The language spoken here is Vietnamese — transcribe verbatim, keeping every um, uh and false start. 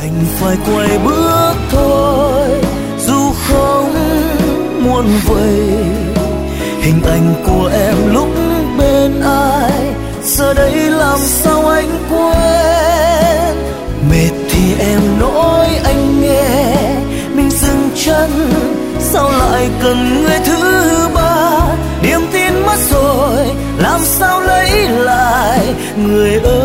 đành phải quay bước thôi, dù không muốn vậy. Hình ảnh của em lúc bên ai giờ đây làm sao anh quên. Mệt thì em nói anh nghe, mình dừng chân sao lại cần người thứ ba. Niềm tin mất rồi làm sao lấy lại, người ơi